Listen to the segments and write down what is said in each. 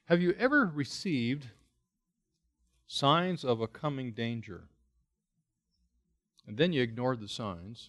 Have you ever received signs of a coming danger, and then you ignored the signs,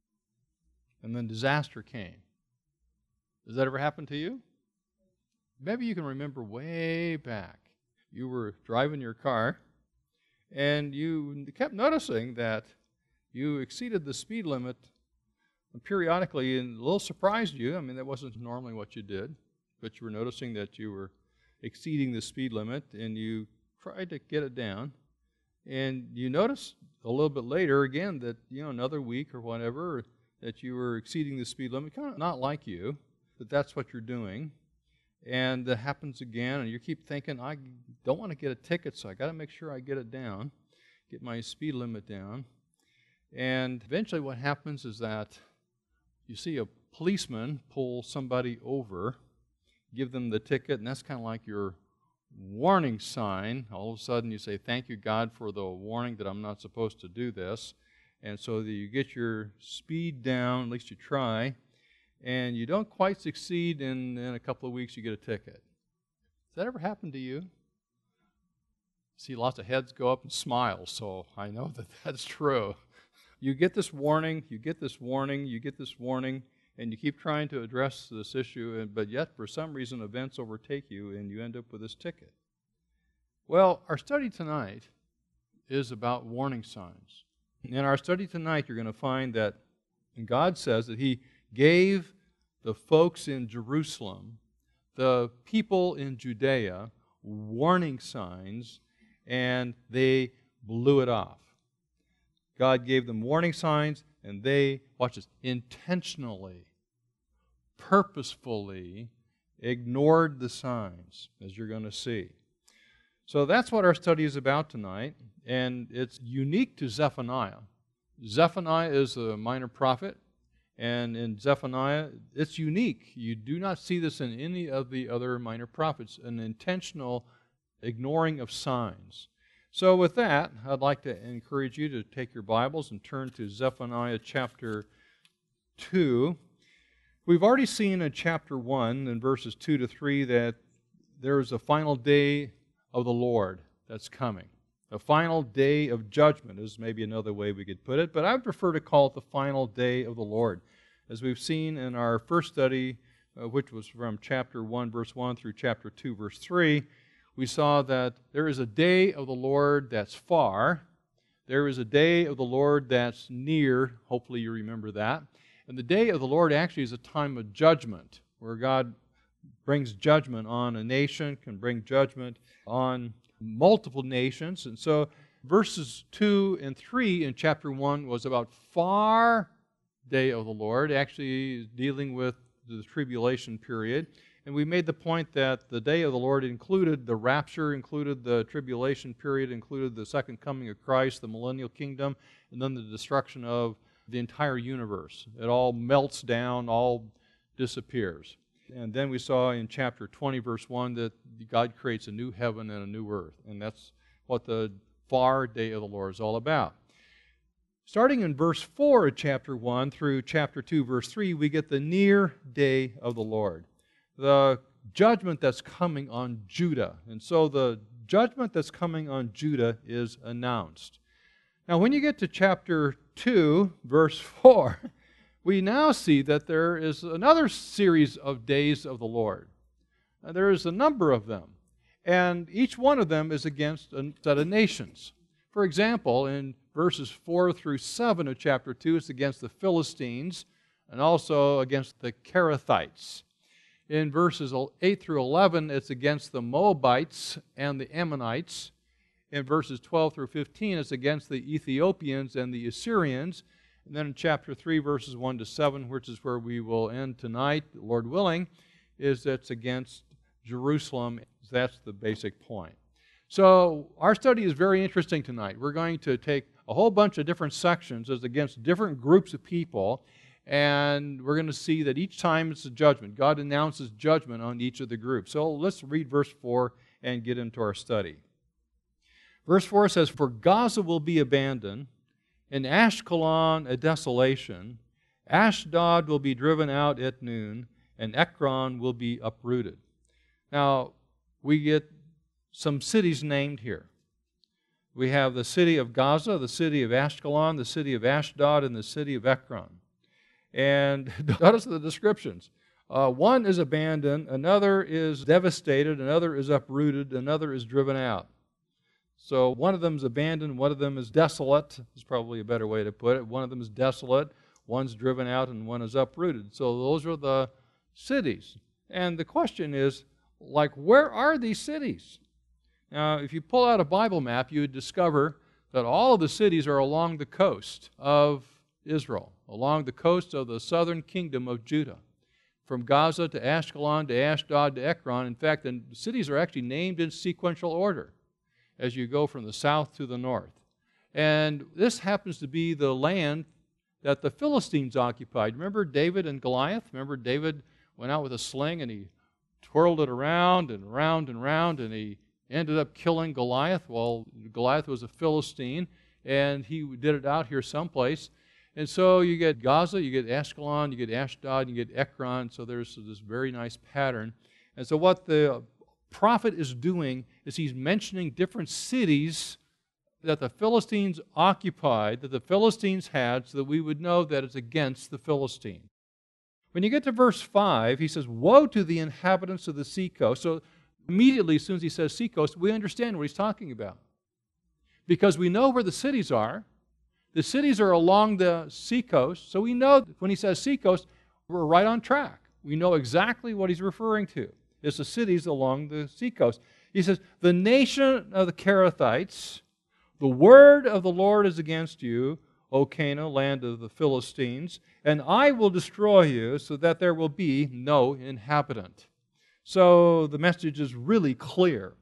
and then disaster came? Does that ever happen to you? Maybe you can remember way back. You were driving your car, and you kept noticing that you exceeded the speed limit periodically, and a little surprised you. I mean, that wasn't normally what you did, but you were noticing that you were exceeding the speed limit, and you tried to get it down. And you noticed a little bit later, again, that, another week or whatever, that you were exceeding the speed limit. Kind of not like you, but that's what you're doing. And that happens again, and you keep thinking, I don't want to get a ticket, so I got to make sure I get it down, get my speed limit down. And eventually what happens is that you see a policeman pull somebody over, give them the ticket, and that's kind of like your warning sign. All of a sudden you say, thank you, God, for the warning that I'm not supposed to do this. And so that you get your speed down, at least you try, and you don't quite succeed, and in a couple of weeks you get a ticket. Has that ever happened to you? See lots of heads go up and smile, so I know that that's true. You get this warning, you get this warning, you get this warning, and you keep trying to address this issue, but yet for some reason events overtake you and you end up with this ticket. Well, our study tonight is about warning signs. In our study tonight, you're going to find that God says that He gave the folks in Jerusalem, the people in Judea, warning signs, and they blew it off. God gave them warning signs, and they, watch this, intentionally, purposefully ignored the signs, as you're going to see. So that's what our study is about tonight, and it's unique to Zephaniah. Zephaniah is a minor prophet, and in Zephaniah, it's unique. You do not see this in any of the other minor prophets, an intentional ignoring of signs. So with that, I'd like to encourage you to take your Bibles and turn to Zephaniah chapter 2. We've already seen in chapter 1, in verses 2 to 3, that there is a final day of the Lord that's coming. A final day of judgment is maybe another way we could put it, but I would prefer to call it the final day of the Lord. As we've seen in our first study, which was from chapter 1, verse 1 through chapter 2, verse 3, we saw that there is a day of the Lord that's far. There is a day of the Lord that's near. Hopefully you remember that. And the day of the Lord actually is a time of judgment, where God brings judgment on a nation, can bring judgment on multiple nations. And so verses 2 and 3 in chapter 1 was about far day of the Lord, actually dealing with the tribulation period. And we made the point that the day of the Lord included the rapture, included the tribulation period, included the second coming of Christ, the millennial kingdom, and then the destruction of the entire universe. It all melts down, all disappears. And then we saw in chapter 20, verse 1, that God creates a new heaven and a new earth. And that's what the far day of the Lord is all about. Starting in verse 4 of chapter 1 through chapter 2, verse 3, we get the near day of the Lord. The judgment that's coming on Judah. And so the judgment that's coming on Judah is announced. Now, when you get to chapter 2, verse 4, we now see that there is another series of days of the Lord. There is a number of them, and each one of them is against a set of nations. For example, in verses 4 through 7 of chapter 2, it's against the Philistines and also against the Kerethites. In verses 8 through 11, it's against the Moabites and the Ammonites. In verses 12 through 15, it's against the Ethiopians and the Assyrians. And then in chapter 3, verses 1 to 7, which is where we will end tonight, Lord willing, is that's against Jerusalem. That's the basic point. So our study is very interesting tonight. We're going to take a whole bunch of different sections as against different groups of people, and we're going to see that each time it's a judgment. God announces judgment on each of the groups. So let's read verse 4 and get into our study. Verse 4 says, "For Gaza will be abandoned, and Ashkelon a desolation. Ashdod will be driven out at noon, and Ekron will be uprooted." Now, we get some cities named here. We have the city of Gaza, the city of Ashkelon, the city of Ashdod, and the city of Ekron. And notice the descriptions. One is abandoned, another is devastated, another is uprooted, another is driven out. So one of them is abandoned, one of them is desolate, is probably a better way to put it. One of them is desolate, one's driven out, and one is uprooted. So those are the cities. And the question is, where are these cities? Now, if you pull out a Bible map, you would discover that all of the cities are along the coast of Israel, along the coast of the southern kingdom of Judah, from Gaza to Ashkelon to Ashdod to Ekron. In fact, the cities are actually named in sequential order as you go from the south to the north. And this happens to be the land that the Philistines occupied. Remember David and Goliath? Remember David went out with a sling and he twirled it around and around and around, and he ended up killing Goliath. Well, Goliath was a Philistine, and he did it out here someplace. And so you get Gaza, you get Ashkelon, you get Ashdod, you get Ekron. So there's this very nice pattern. And so what the prophet is doing is he's mentioning different cities that the Philistines occupied, that the Philistines had, so that we would know that it's against the Philistines. When you get to verse 5, he says, "Woe to the inhabitants of the seacoast." So immediately, as soon as he says seacoast, we understand what he's talking about. Because we know where the cities are. The cities are along the seacoast, so we know that when he says seacoast, we're right on track. We know exactly what he's referring to. It's the cities along the seacoast. He says, "The nation of the Kerethites, the word of the Lord is against you, O Canaan, land of the Philistines, and I will destroy you so that there will be no inhabitant." So the message is really clear.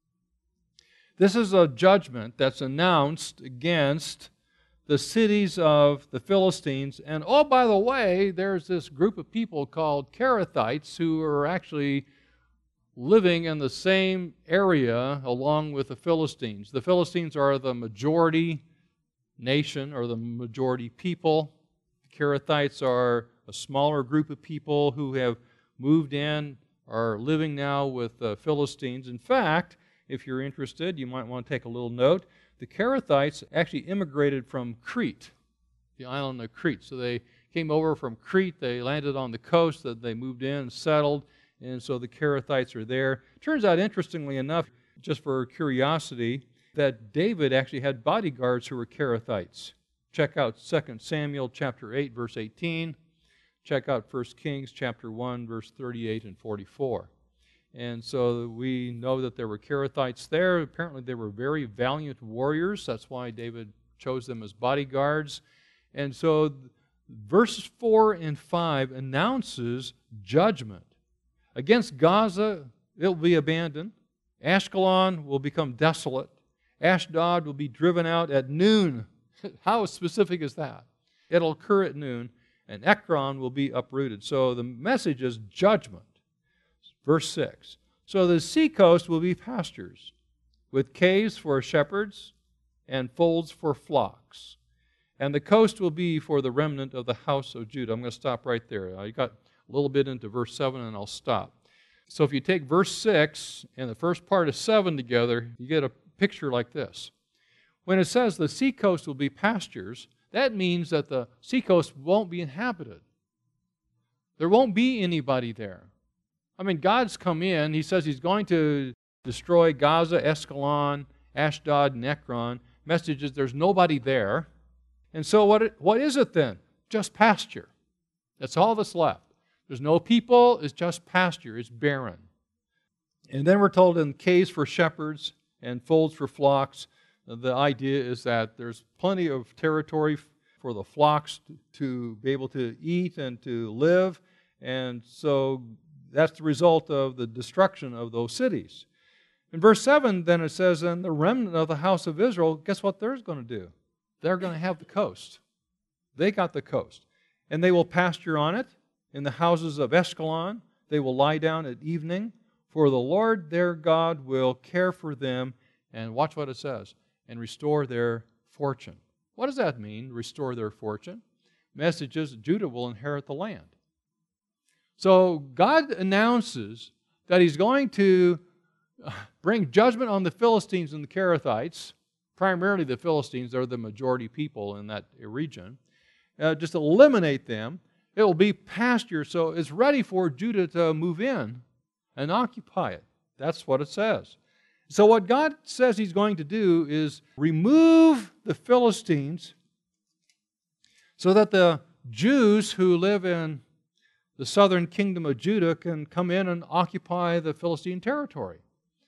This is a judgment that's announced against the cities of the Philistines. And oh, by the way, there's this group of people called Kerethites who are actually living in the same area along with the Philistines. The Philistines are the majority nation or the majority people. The Kerethites are a smaller group of people who have moved in, are living now with the Philistines. In fact, if you're interested, you might want to take a little note. The Kerethites actually immigrated from Crete, the island of Crete. So they came over from Crete, they landed on the coast, that they moved in and settled, and so the Kerethites are there. Turns out, interestingly enough, just for curiosity, that David actually had bodyguards who were Kerethites. Check out 2 Samuel chapter 8, verse 18. Check out 1 Kings chapter 1, verse 38 and 44. And so we know that there were Kerethites there. Apparently they were very valiant warriors. That's why David chose them as bodyguards. And so verses 4 and 5 announces judgment. Against Gaza, it will be abandoned. Ashkelon will become desolate. Ashdod will be driven out at noon. How specific is that? It'll occur at noon. And Ekron will be uprooted. So the message is judgment. Verse 6. So the seacoast will be pastures, with caves for shepherds and folds for flocks. And the coast will be for the remnant of the house of Judah. I'm going to stop right there. I got a little bit into verse 7 and I'll stop. So if you take verse 6 and the first part of 7 together, you get a picture like this. When it says the seacoast will be pastures, that means that the seacoast won't be inhabited. There won't be anybody there. I mean, God's come in. He says He's going to destroy Gaza, Ashkelon, Ashdod, and Ekron. Message is there's nobody there. And so what is it then? Just pasture. That's all that's left. There's no people. It's just pasture. It's barren. And then we're told in caves for shepherds and folds for flocks. The idea is that there's plenty of territory for the flocks to be able to eat and to live. And so that's the result of the destruction of those cities. In verse 7, then it says, and the remnant of the house of Israel, guess what they're going to do? They're going to have the coast. They got the coast. And they will pasture on it in the houses of Ashkelon. They will lie down at evening, for the Lord their God will care for them. And watch what it says, and restore their fortune. What does that mean, restore their fortune? Message is Judah will inherit the land. So God announces that He's going to bring judgment on the Philistines and the Kerethites, primarily the Philistines, they're the majority people in that region. Just eliminate them. It will be pasture, so it's ready for Judah to move in and occupy it. That's what it says. So what God says He's going to do is remove the Philistines so that the Jews who live in the southern kingdom of Judah can come in and occupy the Philistine territory.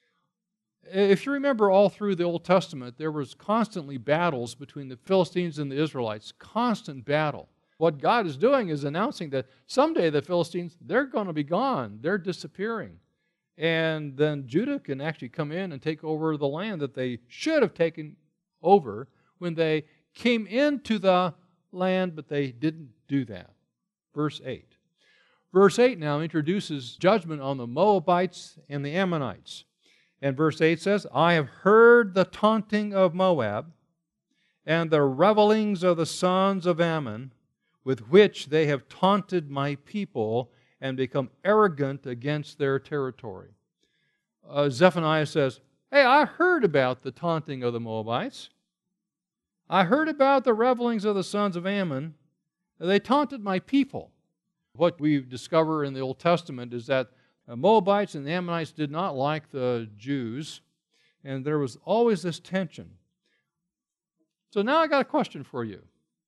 If you remember all through the Old Testament, there was constantly battles between the Philistines and the Israelites, constant battle. What God is doing is announcing that someday the Philistines, they're going to be gone. They're disappearing. And then Judah can actually come in and take over the land that they should have taken over when they came into the land, but they didn't do that. Verse 8. Verse 8 now introduces judgment on the Moabites and the Ammonites. And verse 8 says, I have heard the taunting of Moab and the revelings of the sons of Ammon, with which they have taunted my people and become arrogant against their territory. Zephaniah says, hey, I heard about the taunting of the Moabites. I heard about the revelings of the sons of Ammon. They taunted my people. What we discover in the Old Testament is that the Moabites and the Ammonites did not like the Jews, and there was always this tension. So now I got a question for you.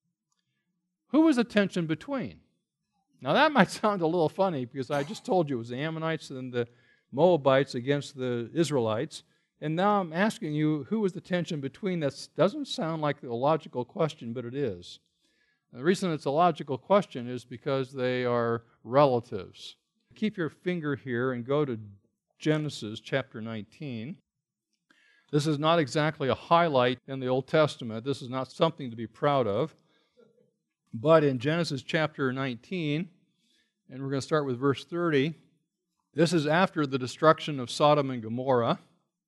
Who was the tension between? Now that might sound a little funny because I just told you it was the Ammonites and the Moabites against the Israelites, and now I'm asking you who was the tension between. That doesn't sound like a logical question, but it is. The reason it's a logical question is because they are relatives. Keep your finger here and go to Genesis chapter 19. This is not exactly a highlight in the Old Testament. This is not something to be proud of. But in Genesis chapter 19, and we're going to start with verse 30, this is after the destruction of Sodom and Gomorrah.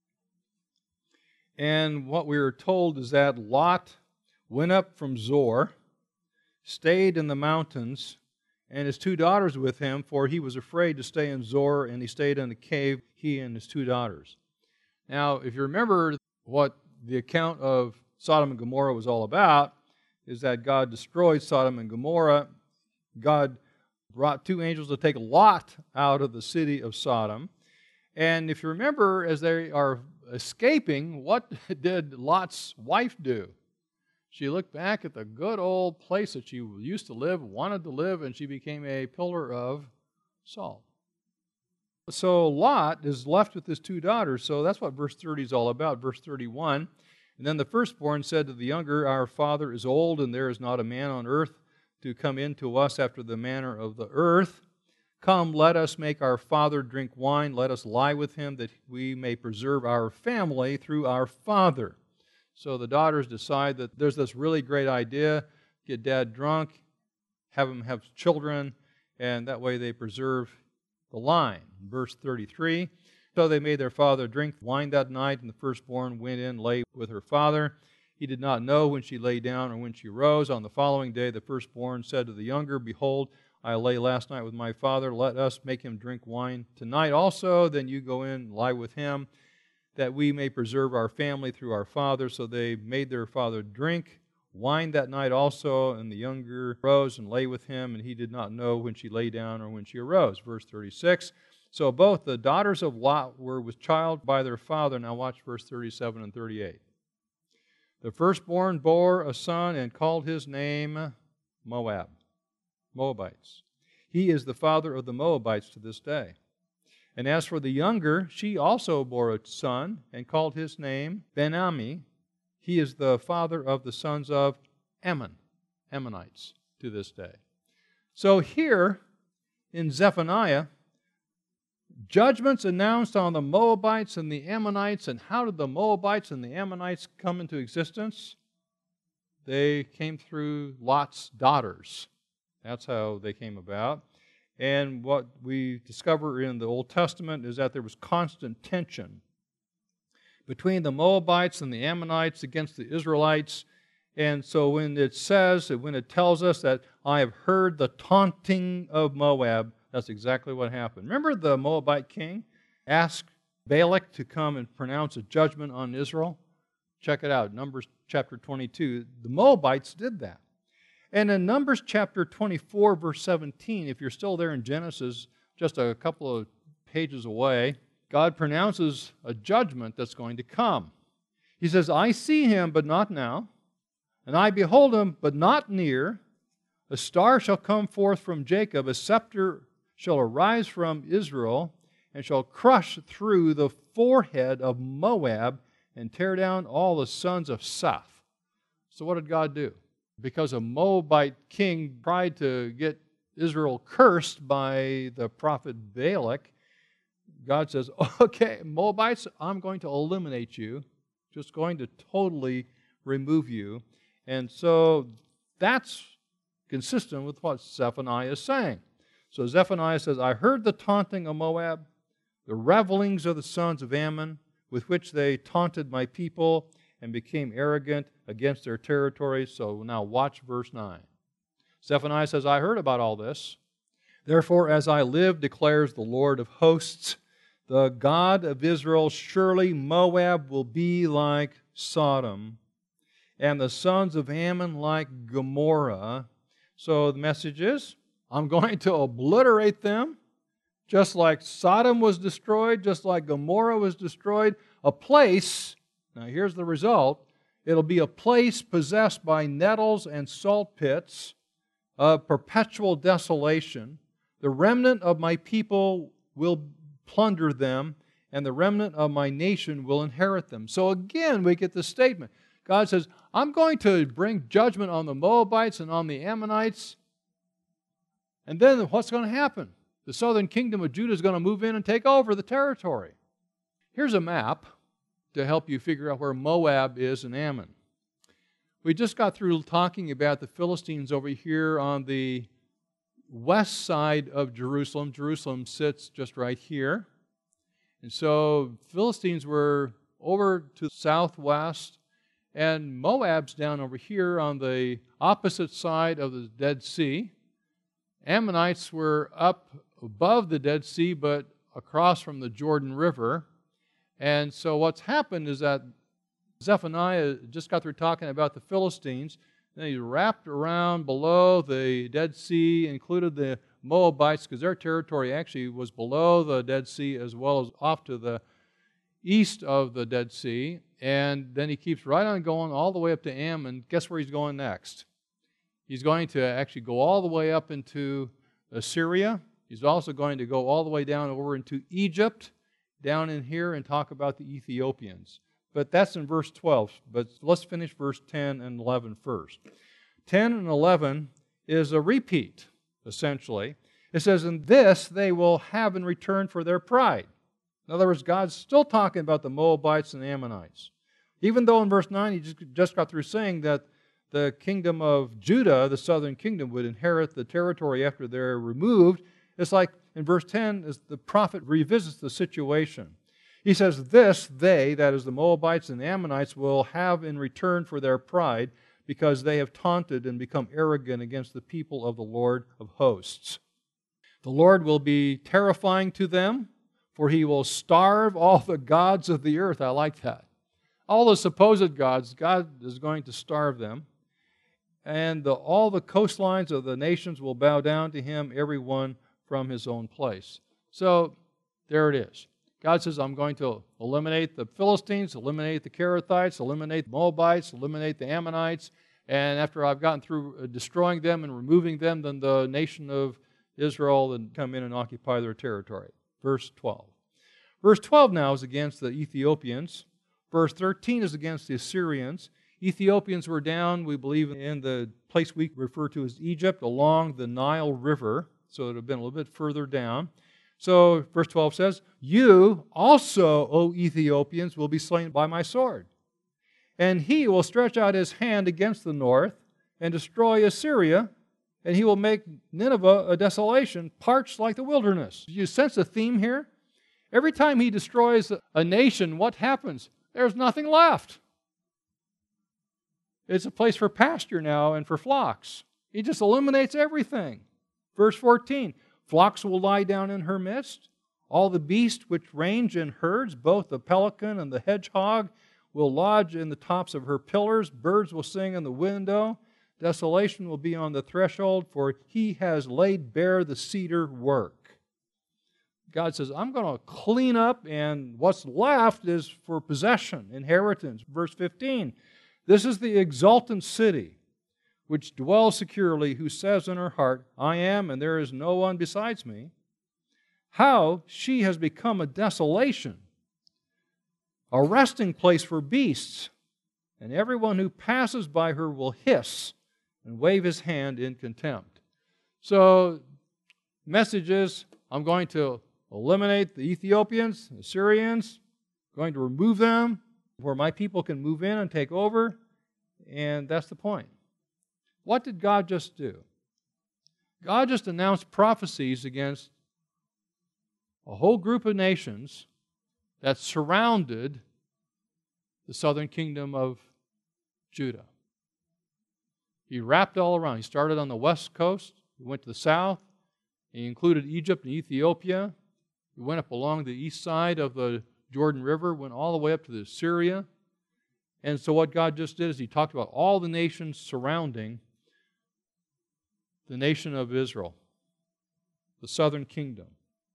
And what we are told is that Lot went up from Zoar, stayed in the mountains, and his two daughters with him, for he was afraid to stay in Zoar, and he stayed in a cave, he and his two daughters. Now, if you remember what the account of Sodom and Gomorrah was all about, is that God destroyed Sodom and Gomorrah. God brought two angels to take Lot out of the city of Sodom. And if you remember, as they are escaping, what did Lot's wife do? She looked back at the good old place that she used to live, wanted to live, and she became a pillar of salt. So Lot is left with his two daughters, so that's what verse 30 is all about. Verse 31, and then the firstborn said to the younger, our father is old, and there is not a man on earth to come in to us after the manner of the earth. Come, let us make our father drink wine. Let us lie with him, that we may preserve our family through our father. So the daughters decide that there's this really great idea, get dad drunk, have him have children, and that way they preserve the line. Verse 33, so they made their father drink wine that night, and the firstborn went in, lay with her father. He did not know when she lay down or when she rose. On the following day, the firstborn said to the younger, behold, I lay last night with my father. Let us make him drink wine tonight also. Then you go in and lie with him, that we may preserve our family through our father. So they made their father drink wine that night also, and the younger rose and lay with him, and he did not know when she lay down or when she arose. Verse 36, so both the daughters of Lot were with child by their father. Now watch verse 37 and 38. The firstborn bore a son and called his name Moabites. He is the father of the Moabites to this day. And as for the younger, she also bore a son and called his name Ben-Ammi. He is the father of the sons of Ammonites to this day. So here in Zephaniah, judgments announced on the Moabites and the Ammonites. And how did the Moabites and the Ammonites come into existence? They came through Lot's daughters. That's how they came about. And what we discover in the Old Testament is that there was constant tension between the Moabites and the Ammonites against the Israelites. And so when it says, when it tells us that I have heard the taunting of Moab, that's exactly what happened. Remember the Moabite king asked Balak to come and pronounce a judgment on Israel. Check it out, Numbers chapter 22. The Moabites did that. And in Numbers chapter 24, verse 17, if you're still there in Genesis, just a couple of pages away, God pronounces a judgment that's going to come. He says, I see him, but not now, and I behold him, but not near. A star shall come forth from Jacob, a scepter shall arise from Israel, and shall crush through the forehead of Moab and tear down all the sons of Seth. So what did God do? Because a Moabite king tried to get Israel cursed by the prophet Balak, God says, okay, Moabites, I'm going to eliminate you, just going to totally remove you. And so that's consistent with what Zephaniah is saying. So Zephaniah says, I heard the taunting of Moab, the revelings of the sons of Ammon, with which they taunted my people and became arrogant against their territory. So now watch verse 9. Zephaniah says, I heard about all this. Therefore, as I live, declares the Lord of hosts, the God of Israel, surely Moab will be like Sodom, and the sons of Ammon like Gomorrah. So the message is, I'm going to obliterate them, just like Sodom was destroyed, just like Gomorrah was destroyed. A place, now here's the result, it'll be a place possessed by nettles and salt pits, of perpetual desolation. The remnant of my people will plunder them, and the remnant of my nation will inherit them. So again, we get the statement. God says, I'm going to bring judgment on the Moabites and on the Ammonites. And then what's going to happen? The southern kingdom of Judah is going to move in and take over the territory. Here's a map to help you figure out where Moab is and Ammon. We just got through talking about the Philistines over here on the west side of Jerusalem. Jerusalem sits just right here. And so Philistines were over to the southwest, and Moab's down over here on the opposite side of the Dead Sea. Ammonites were up above the Dead Sea, but across from the Jordan River. And so what's happened is that Zephaniah just got through talking about the Philistines. Then he wrapped around below the Dead Sea, included the Moabites, because their territory actually was below the Dead Sea as well as off to the east of the Dead Sea. And then he keeps right on going all the way up to Ammon. Guess where he's going next? He's going to actually go all the way up into Assyria. He's also going to go all the way down over into Egypt, down in here, and talk about the Ethiopians. But that's in verse 12. But let's finish verse 10 and 11 first. 10 and 11 is a repeat, essentially. It says, "In this they will have in return for their pride." In other words, God's still talking about the Moabites and the Ammonites. Even though in verse 9 he just got through saying that the kingdom of Judah, the southern kingdom, would inherit the territory after they're removed, it's like in verse 10, as the prophet revisits the situation. He says, "This they," that is the Moabites and the Ammonites, "will have in return for their pride, because they have taunted and become arrogant against the people of the Lord of hosts. The Lord will be terrifying to them, for he will starve all the gods of the earth." I like that. All the supposed gods, God is going to starve them. And all the coastlines of the nations will bow down to him, every one from his own place. So there it is. God says, I'm going to eliminate the Philistines, eliminate the Kerethites, eliminate the Moabites, eliminate the Ammonites, and after I've gotten through destroying them and removing them, then the nation of Israel will come in and occupy their territory. Verse 12. Verse 12 now is against the Ethiopians. Verse 13 is against the Assyrians. Ethiopians were down, we believe, in the place we refer to as Egypt, along the Nile River, so it would have been a little bit further down. So verse 12 says, "You also, O Ethiopians, will be slain by my sword. And he will stretch out his hand against the north and destroy Assyria, and he will make Nineveh a desolation, parched like the wilderness." Do you sense a theme here? Every time he destroys a nation, what happens? There's nothing left. It's a place for pasture now and for flocks. He just eliminates everything. Verse 14, "Flocks will lie down in her midst. All the beasts which range in herds, both the pelican and the hedgehog, will lodge in the tops of her pillars. Birds will sing in the window. Desolation will be on the threshold, for he has laid bare the cedar work. God says, I'm going to clean up, and what's left is for possession, inheritance. Verse 15, this is the exultant city, which dwells securely, who says in her heart, I am, and there is no one besides me. How she has become a desolation, a resting place for beasts, and everyone who passes by her will hiss and wave his hand in contempt. So, message is, I'm going to eliminate the Ethiopians, the Syrians, going to remove them where my people can move in and take over, and that's the point. What did God just do? God just announced prophecies against a whole group of nations that surrounded the southern kingdom of Judah. He wrapped all around. He started on the west coast, he went to the south, he included Egypt and Ethiopia. He went up along the east side of the Jordan River, went all the way up to the Syria. And so what God just did is He talked about all the nations surrounding the nation of Israel, the southern kingdom.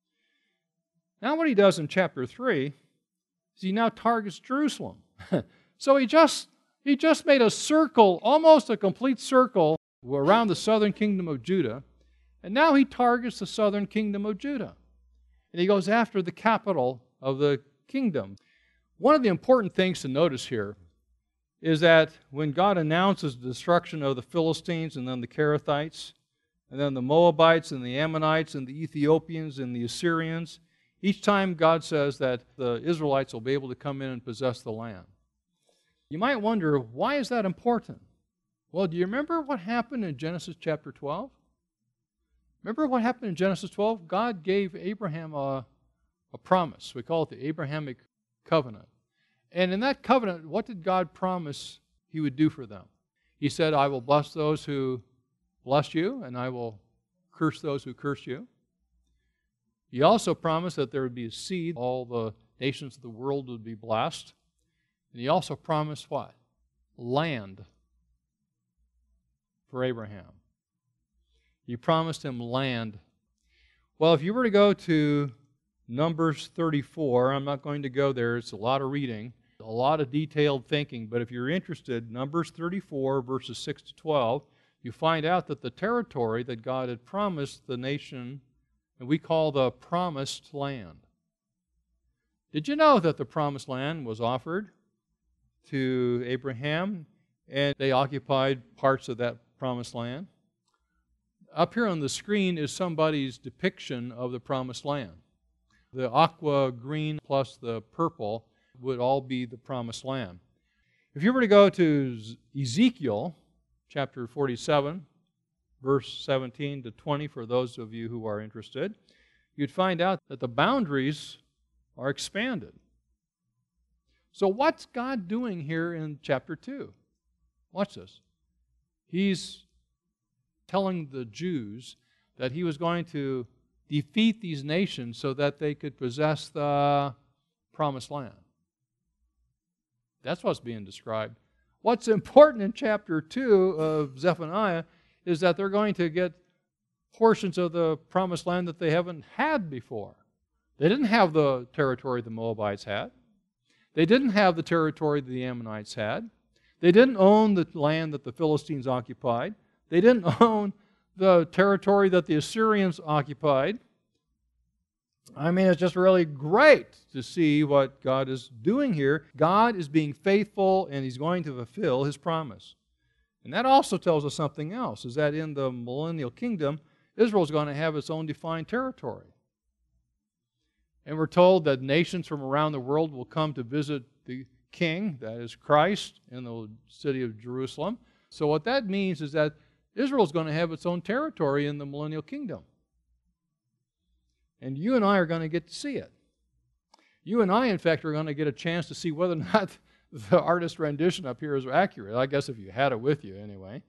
Now what He does in chapter 3 is He now targets Jerusalem. So He just made a circle, almost a complete circle, around the southern kingdom of Judah. And now He targets the southern kingdom of Judah. And He goes after the capital of the kingdom. One of the important things to notice here is that when God announces the destruction of the Philistines and then the Kerethites, and then the Moabites and the Ammonites and the Ethiopians and the Assyrians, each time God says that the Israelites will be able to come in and possess the land. You might wonder, why is that important? Well, do you remember what happened in Genesis chapter 12? Remember what happened in Genesis 12? God gave Abraham a promise. We call it the Abrahamic covenant. And in that covenant, what did God promise He would do for them? He said, I will bless those who bless you, and I will curse those who curse you. He also promised that there would be a seed, all the nations of the world would be blessed. And He also promised what? Land for Abraham. He promised him land. Well, if you were to go to Numbers 34, I'm not going to go there, it's a lot of reading, a lot of detailed thinking, but if you're interested, Numbers 34, verses 6 to 12, you find out that the territory that God had promised the nation, and we call the promised land. Did you know that the promised land was offered to Abraham, and they occupied parts of that promised land? Up here on the screen is somebody's depiction of the promised land. The aqua green plus the purple would all be the promised land. If you were to go to Ezekiel chapter 47, verse 17 to 20, for those of you who are interested, you'd find out that the boundaries are expanded. So what's God doing here in chapter 2? Watch this. He's telling the Jews that He was going to defeat these nations so that they could possess the promised land. That's what's being described. What's important in chapter 2 of Zephaniah is that they're going to get portions of the promised land that they haven't had before. They didn't have the territory the Moabites had. They didn't have the territory that the Ammonites had. They didn't own the land that the Philistines occupied. They didn't own the territory that the Assyrians occupied. I mean, it's just really great to see what God is doing here. God is being faithful, and He's going to fulfill His promise. And that also tells us something else, is that in the millennial kingdom, Israel is going to have its own defined territory. And we're told that nations from around the world will come to visit the King, that is Christ, in the city of Jerusalem. So what that means is that Israel is going to have its own territory in the millennial kingdom. And you and I are going to get to see it. You and I, in fact, are going to get a chance to see whether or not the artist's rendition up here is accurate. I guess if you had it with you anyway.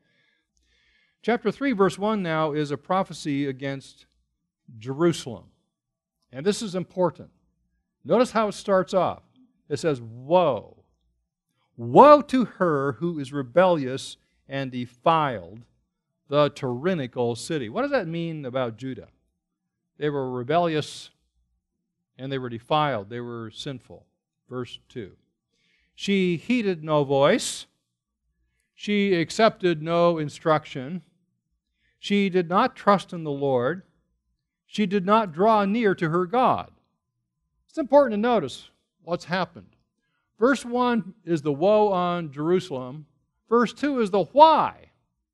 Chapter 3, verse 1 now is a prophecy against Jerusalem. And this is important. Notice how it starts off. It says, woe. Woe to her who is rebellious and defiled, the tyrannical city. What does that mean about Judah? They were rebellious and they were defiled. They were sinful. Verse 2. She heeded no voice. She accepted no instruction. She did not trust in the Lord. She did not draw near to her God. It's important to notice what's happened. Verse 1 is the woe on Jerusalem. Verse 2 is the why.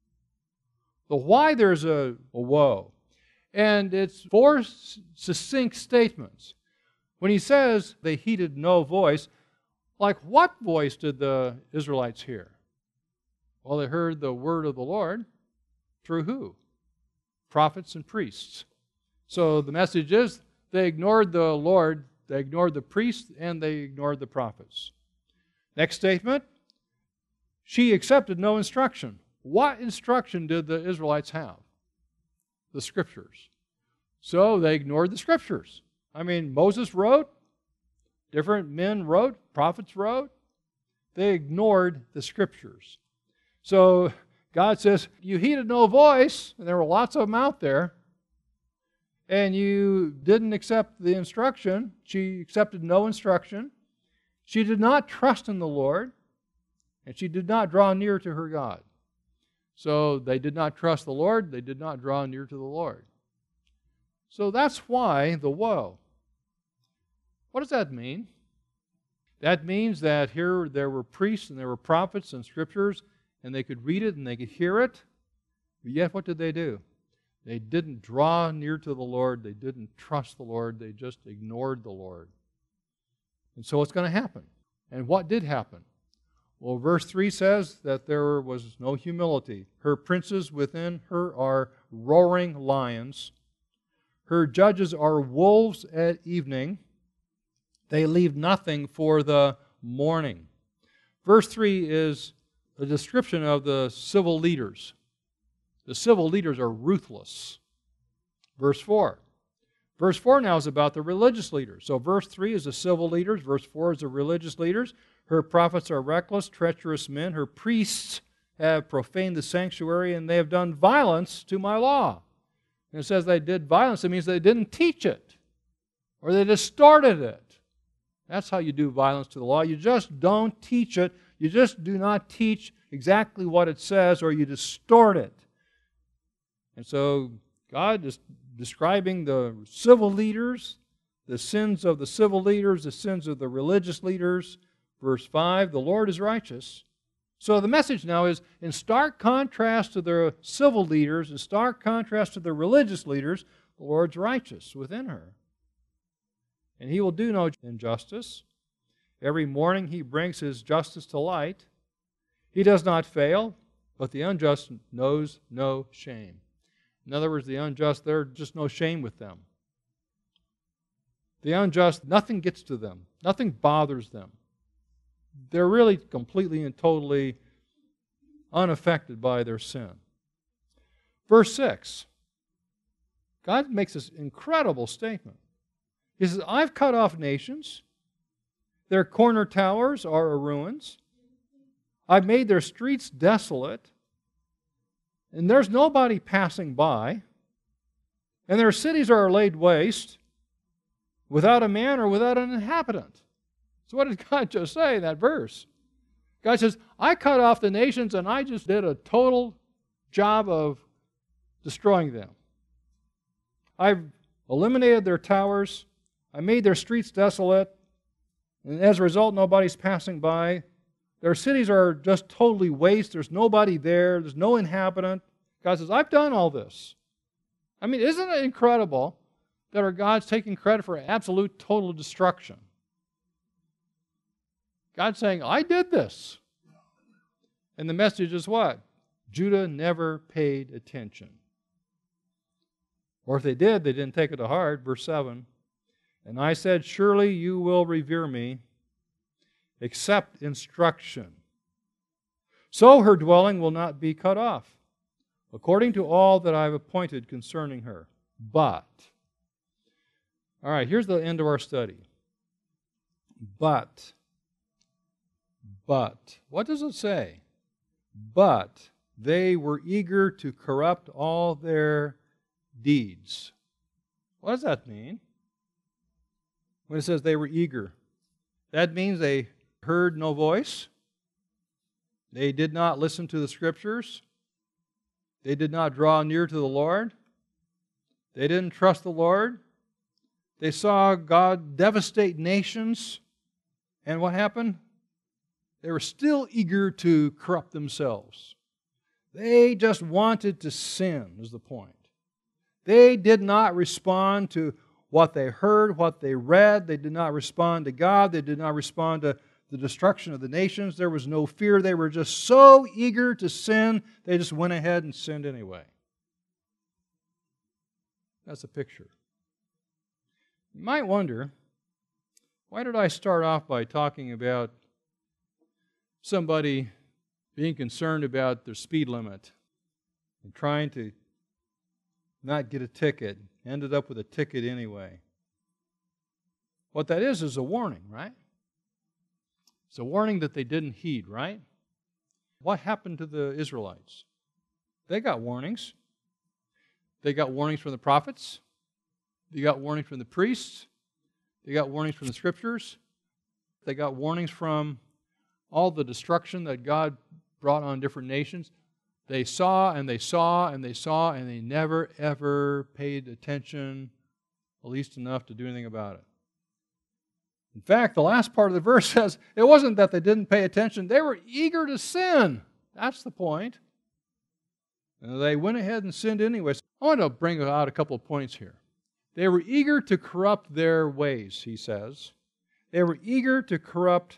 The why there's a woe. And it's four succinct statements. When he says they heeded no voice, like what voice did the Israelites hear? Well, they heard the word of the Lord through who? Prophets and priests. So the message is they ignored the Lord, they ignored the priests, and they ignored the prophets. Next statement, she accepted no instruction. What instruction did the Israelites have? The Scriptures. So they ignored the Scriptures. I mean, Moses wrote, different men wrote, prophets wrote. They ignored the Scriptures. So God says, you heeded no voice, and there were lots of them out there, and you didn't accept the instruction. She accepted no instruction. She did not trust in the Lord, and she did not draw near to her God. So they did not trust the Lord. They did not draw near to the Lord. So that's why the woe. What does that mean? That means that here there were priests and there were prophets and scriptures, and they could read it and they could hear it. But yet what did they do? They didn't draw near to the Lord. They didn't trust the Lord. They just ignored the Lord. And so what's going to happen? And what did happen? Well, verse 3 says that there was no humility. Her princes within her are roaring lions. Her judges are wolves at evening. They leave nothing for the morning. Verse 3 is a description of the civil leaders. The civil leaders are ruthless. Verse 4. Verse 4 now is about the religious leaders. So verse 3 is the civil leaders. Verse 4 is the religious leaders. Her prophets are reckless, treacherous men. Her priests have profaned the sanctuary, and they have done violence to my law. And it says they did violence. It means they didn't teach it, or they distorted it. That's how you do violence to the law. You just don't teach it. You just do not teach exactly what it says, or you distort it. And so God is describing the civil leaders, the sins of the civil leaders, the sins of the religious leaders. Verse 5, the Lord is righteous. So the message now is, in stark contrast to the civil leaders, in stark contrast to the religious leaders, the Lord's righteous within her. And He will do no injustice. Every morning He brings His justice to light. He does not fail, but the unjust knows no shame. In other words, the unjust, there's just no shame with them. The unjust, nothing gets to them. Nothing bothers them. They're really completely and totally unaffected by their sin. Verse 6. God makes this incredible statement. He says, I've cut off nations. Their corner towers are ruins. I've made their streets desolate. And there's nobody passing by. And their cities are laid waste without a man or without an inhabitant. So what did God just say in that verse? God says, I cut off the nations and I just did a total job of destroying them. I've eliminated their towers. I made their streets desolate. And as a result, nobody's passing by. Their cities are just totally waste. There's nobody there. There's no inhabitant. God says, I've done all this. I mean, isn't it incredible that our God's taking credit for absolute total destruction? God's saying, I did this. And the message is what? Judah never paid attention. Or if they did, they didn't take it to heart. Verse 7. And I said, surely you will revere me, accept instruction. So her dwelling will not be cut off, according to all that I have appointed concerning her. But. All right, here's the end of our study. But, what does it say? But they were eager to corrupt all their deeds. What does that mean? When it says they were eager, that means they heard no voice. They did not listen to the Scriptures. They did not draw near to the Lord. They didn't trust the Lord. They saw God devastate nations. And what happened? They were still eager to corrupt themselves. They just wanted to sin, is the point. They did not respond to what they heard, what they read. They did not respond to God. They did not respond to the destruction of the nations. There was no fear. They were just so eager to sin, they just went ahead and sinned anyway. That's a picture. You might wonder, why did I start off by talking about somebody being concerned about their speed limit and trying to not get a ticket, ended up with a ticket anyway? What that is a warning, right? It's a warning that they didn't heed, right? What happened to the Israelites? They got warnings. They got warnings from the prophets. They got warnings from the priests. They got warnings from the Scriptures. They got warnings from all the destruction that God brought on different nations. They saw and they saw and they saw, and they never, ever paid attention, at least enough to do anything about it. In fact, the last part of the verse says it wasn't that they didn't pay attention. They were eager to sin. That's the point. And they went ahead and sinned anyway. I want to bring out a couple of points here. They were eager to corrupt their ways, he says. They were eager to corrupt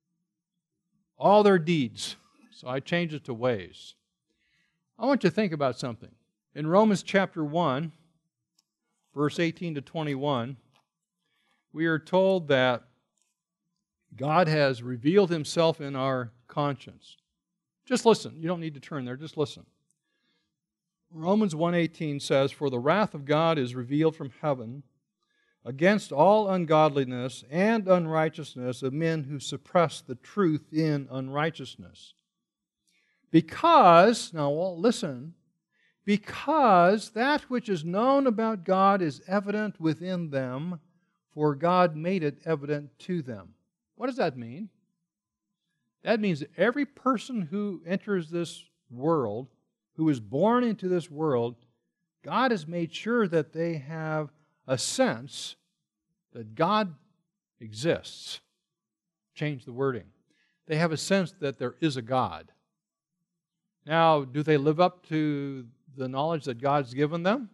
all their deeds. So I changed it to ways. I want you to think about something. In Romans chapter 1, verse 18 to 21, we are told that God has revealed Himself in our conscience. Just listen. You don't need to turn there. Just listen. Romans 1:18 says, "For the wrath of God is revealed from heaven against all ungodliness and unrighteousness of men who suppress the truth in unrighteousness. Because," now listen, "because that which is known about God is evident within them, for God made it evident to them." What does that mean? That means that every person who enters this world, who is born into this world, God has made sure that they have a sense that God exists. Change the wording. They have a sense that there is a God. Now, do they live up to the knowledge that God's given them?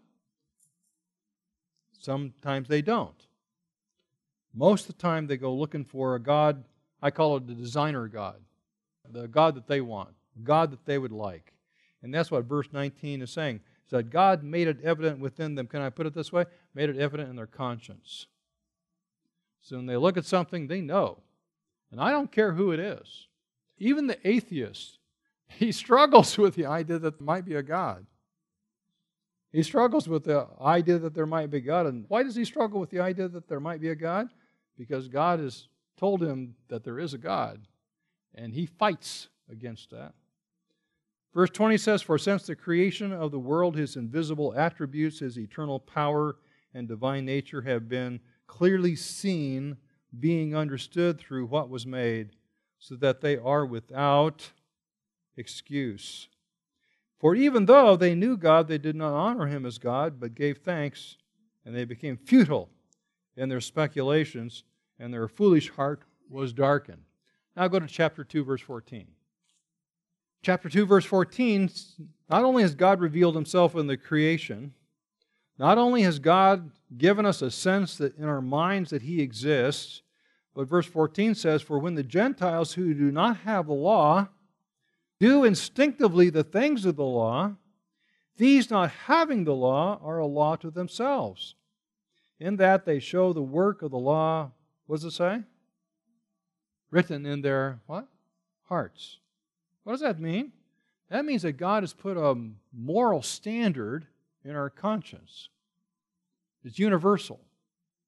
Sometimes they don't. Most of the time they go looking for a God, I call it the designer God, the God that they want, a God that they would like. And that's what verse 19 is saying. It said, God made it evident within them. Can I put it this way? Made it evident in their conscience. So when they look at something, they know. And I don't care who it is. Even the atheist, he struggles with the idea that there might be a God. He struggles with the idea that there might be God. And why does he struggle with the idea that there might be a God? Because God has told him that there is a God. And he fights against that. Verse 20 says, "For since the creation of the world, His invisible attributes, His eternal power and divine nature have been clearly seen, being understood through what was made, so that they are without excuse. For even though they knew God, they did not honor Him as God, but gave thanks, and they became futile in their speculations, and their foolish heart was darkened." Now go to chapter 2, verse 14. Chapter 2, verse 14, not only has God revealed Himself in the creation, not only has God given us a sense that in our minds that He exists, but verse 14 says, "For when the Gentiles who do not have the law do instinctively the things of the law, these not having the law are a law to themselves, in that they show the work of the law," what does it say? "Written in their," what? "Hearts." What does that mean? That means that God has put a moral standard in our conscience. It's universal.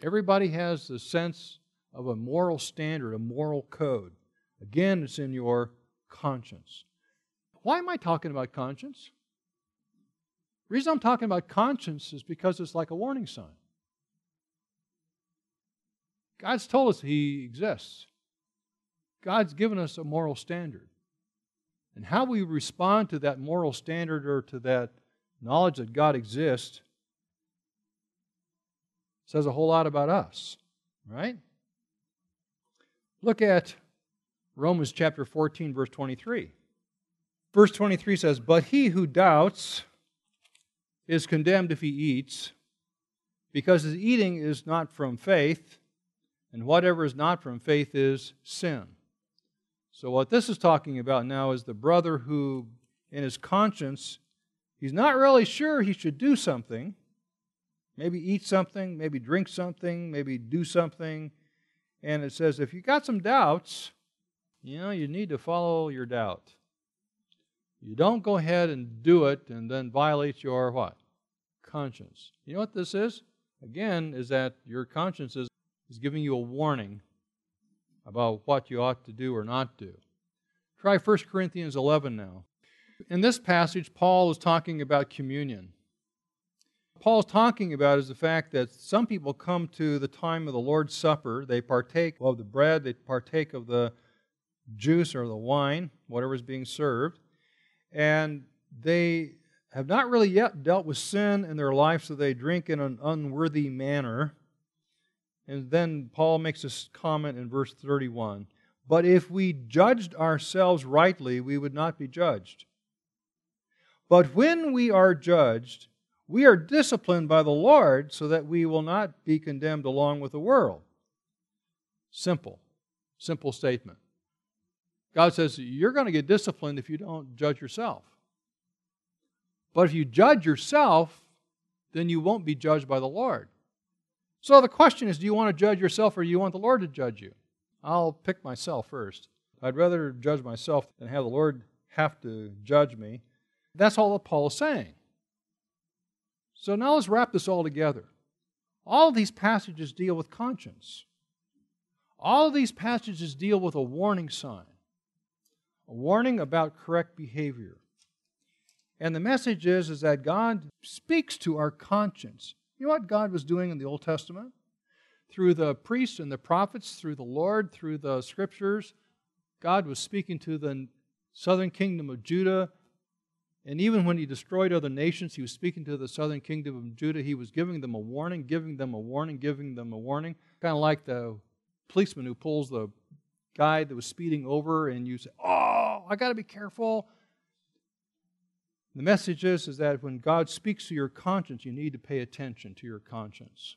Everybody has the sense of a moral standard, a moral code. Again, it's in your conscience. Why am I talking about conscience? The reason I'm talking about conscience is because it's like a warning sign. God's told us He exists. God's given us a moral standard. And how we respond to that moral standard or to that knowledge that God exists says a whole lot about us, right? Look at Romans chapter 14, verse 23. Verse 23 says, "But he who doubts is condemned if he eats, because his eating is not from faith, and whatever is not from faith is sin." So what this is talking about now is the brother who, in his conscience, he's not really sure he should do something. Maybe eat something, maybe drink something, maybe do something. And it says, if you got some doubts, you need to follow your doubt. You don't go ahead and do it and then violate your what? Conscience. You know what this is? Again, is that your conscience is giving you a warning about what you ought to do or not do. Try 1 Corinthians 11 now. In this passage, Paul is talking about communion. Paul's talking about is the fact that some people come to the time of the Lord's Supper, they partake of the bread, they partake of the juice or the wine, whatever is being served, and they have not really yet dealt with sin in their life, so they drink in an unworthy manner. And then Paul makes this comment in verse 31, "But if we judged ourselves rightly, we would not be judged. But when we are judged, we are disciplined by the Lord so that we will not be condemned along with the world." Simple statement. God says, you're going to get disciplined if you don't judge yourself. But if you judge yourself, then you won't be judged by the Lord. So the question is, do you want to judge yourself or do you want the Lord to judge you? I'll pick myself first. I'd rather judge myself than have the Lord have to judge me. That's all that Paul is saying. So now let's wrap this all together. All of these passages deal with conscience. All of these passages deal with a warning sign. A warning about correct behavior. And the message is that God speaks to our conscience. You know what God was doing in the Old Testament? Through the priests and the prophets, through the Lord, through the Scriptures, God was speaking to the southern kingdom of Judah. And even when He destroyed other nations, He was speaking to the southern kingdom of Judah. He was giving them a warning, giving them a warning, giving them a warning. Kind of like the policeman who pulls the guy that was speeding over and you say, "Oh, I got to be careful." The message is that when God speaks to your conscience, you need to pay attention to your conscience.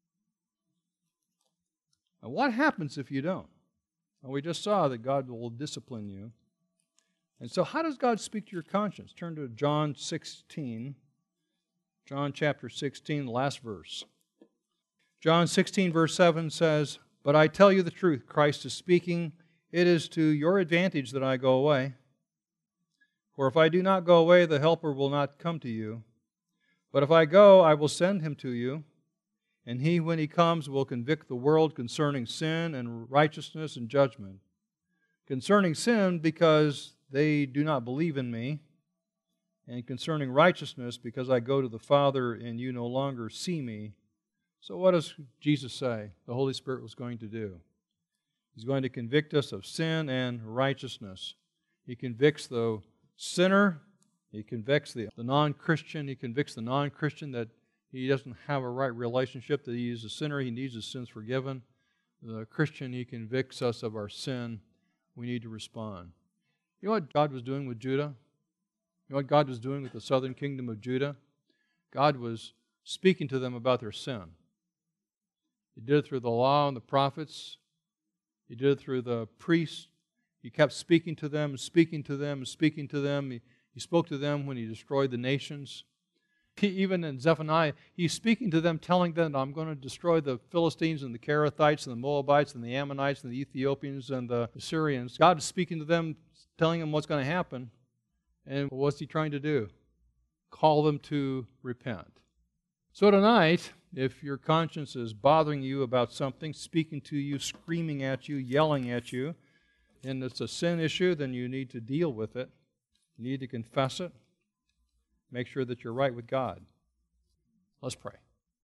Now, what happens if you don't? Well, we just saw that God will discipline you. And so how does God speak to your conscience? Turn to John 16. John chapter 16, the last verse. John 16, verse 7 says, "But I tell you the truth," Christ is speaking, "it is to your advantage that I go away. For if I do not go away, the Helper will not come to you. But if I go, I will send Him to you. And He, when He comes, will convict the world concerning sin and righteousness and judgment. Concerning sin, because they do not believe in me. And concerning righteousness, because I go to the Father and you no longer see me." So what does Jesus say the Holy Spirit was going to do? He's going to convict us of sin and righteousness. He convicts the sinner. He convicts the non-Christian. He convicts the non-Christian that he doesn't have a right relationship, that he is a sinner. He needs his sins forgiven. The Christian, He convicts us of our sin. We need to respond. You know what God was doing with Judah? You know what God was doing with the southern kingdom of Judah? God was speaking to them about their sin. He did it through the law and the prophets. He did it through the priests. He kept speaking to them, speaking to them, speaking to them. He spoke to them when He destroyed the nations. Even in Zephaniah, He's speaking to them, telling them, "I'm going to destroy the Philistines and the Kerethites and the Moabites and the Ammonites and the Ethiopians and the Assyrians." God is speaking to them, telling them what's going to happen. And what's He trying to do? Call them to repent. So tonight, If your conscience is bothering you about something, speaking to you, screaming at you, yelling at you, and it's a sin issue, then you need to deal with it. You need to confess it. Make sure that you're right with God. Let's pray.